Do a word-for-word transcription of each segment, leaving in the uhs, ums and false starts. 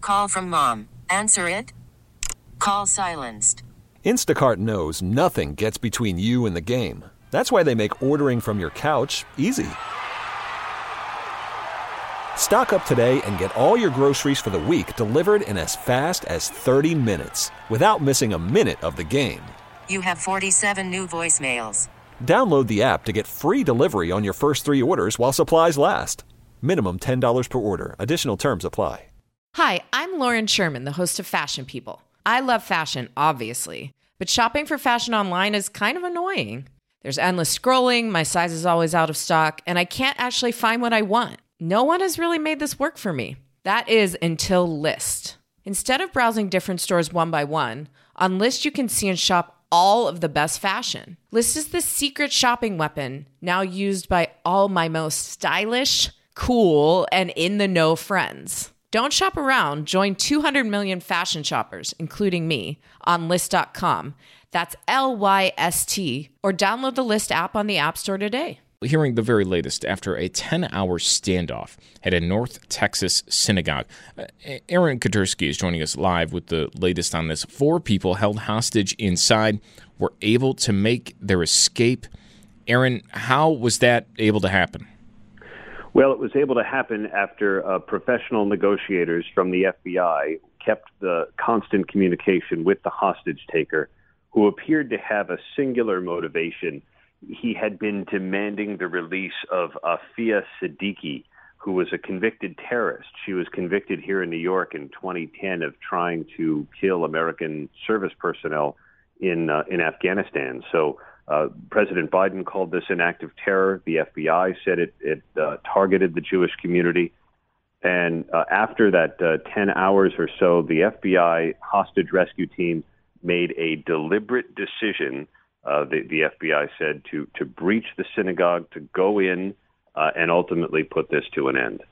call from mom. Answer it. Call silenced. Instacart knows nothing gets between you and the game. That's why they make ordering from your couch easy. Stock up today and get all your groceries for the week delivered in as fast as thirty minutes without missing a minute of the game. You have forty-seven new voicemails. Download the app to get free delivery on your first three orders while supplies last. Minimum ten dollars per order. Additional terms apply. Hi, I'm Lauren Sherman, the host of Fashion People. I love fashion, obviously, but shopping for fashion online is kind of annoying. There's endless scrolling, my size is always out of stock, and I can't actually find what I want. No one has really made this work for me. That is until Lyst. Instead of browsing different stores one by one, on Lyst you can see and shop all of the best fashion. Lyst is the secret shopping weapon now used by all my most stylish, cool, and in-the-know friends. Don't shop around. Join two hundred million fashion shoppers, including me, on Lyst dot com. That's L Y S T, or download the Lyst app on the App Store today. Hearing the very latest after a ten-hour standoff at a North Texas synagogue. Uh, Aaron Katersky is joining us live with the latest on this. Four people held hostage inside were able to make their escape. Aaron, how was that able to happen? Well, it was able to happen after uh, professional negotiators from the F B I kept the constant communication with the hostage taker, who appeared to have a singular motivation. He had been demanding the release of Afia Siddiqui, who was a convicted terrorist. She was convicted here in New York in twenty ten of trying to kill American service personnel in uh, in Afghanistan. So uh, President Biden called this an act of terror. The F B I said it, it uh, targeted the Jewish community. And uh, after that uh, ten hours or so, the F B I hostage rescue team made a deliberate decision, uh, the, the F B I said, to, to breach the synagogue, to go in uh, and ultimately put this to an end.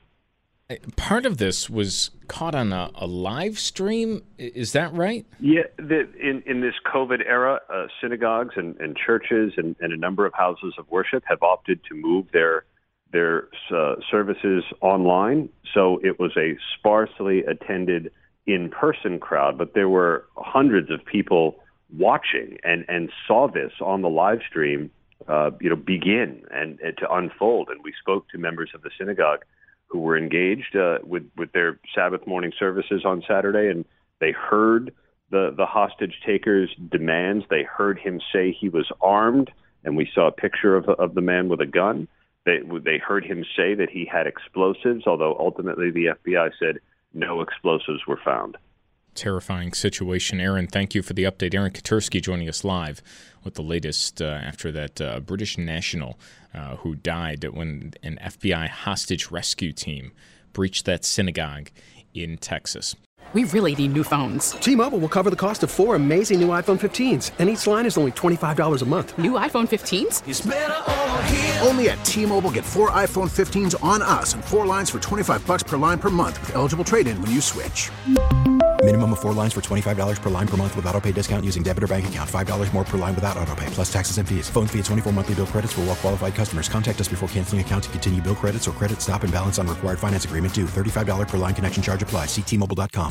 Part of this was caught on a, a live stream. Is that right? Yeah, the, in, in this COVID era, uh, synagogues and, and churches and, and a number of houses of worship have opted to move their their uh, services online. So it was a sparsely attended in-person crowd, but there were hundreds of people watching and, and saw this on the live stream, uh, you know, begin and, and to unfold. And we spoke to members of the synagogue who were engaged uh, with, with their Sabbath morning services on Saturday, and they heard the, the hostage taker's demands. They heard him say he was armed, and we saw a picture of, of the man with a gun. They, they heard him say that he had explosives, although ultimately the F B I said no explosives were found. Terrifying situation. Aaron, thank you for the update. Aaron Katersky joining us live with the latest uh, after that uh, British national uh, who died when an F B I hostage rescue team breached that synagogue in Texas. We really need new phones. T-Mobile will cover the cost of four amazing new iPhone fifteens, and each line is only twenty-five dollars a month. New iPhone fifteens? It's better over here. Only at T-Mobile, get four iPhone fifteens on us and four lines for twenty-five dollars per line per month with eligible trade-in when you switch. Minimum of four lines for twenty-five dollars per line per month with autopay discount using debit or bank account. five dollars more per line without autopay, plus taxes and fees. Phone fee at twenty-four monthly bill credits for well-qualified customers. Contact us before canceling account to continue bill credits or credit stop and balance on required finance agreement due. thirty-five dollars per line connection charge applies. See T Mobile dot com.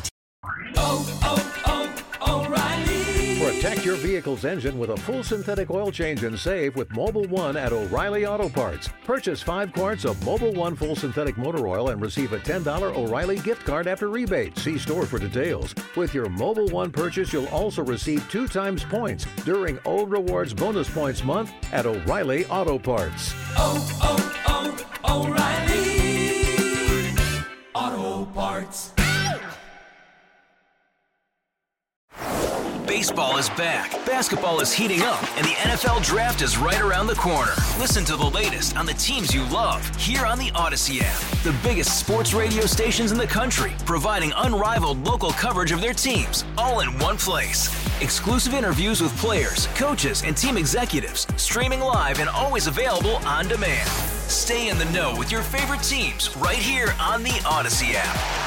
Oh, oh, oh, O'Reilly. Protect your vehicle's engine with a full synthetic oil change and save with Mobil one at O'Reilly Auto Parts. Purchase five quarts of Mobil one full synthetic motor oil and receive a ten dollars O'Reilly gift card after rebate. See store for details. With your Mobil one purchase, you'll also receive two times points during O Rewards Bonus Points Month at O'Reilly Auto Parts. Oh, oh, oh, O'Reilly Auto Parts. Baseball is back, basketball is heating up, and the N F L Draft is right around the corner. Listen to the latest on the teams you love here on the Odyssey app. The biggest sports radio stations in the country, providing unrivaled local coverage of their teams, all in one place. Exclusive interviews with players, coaches, and team executives, streaming live and always available on demand. Stay in the know with your favorite teams right here on the Odyssey app.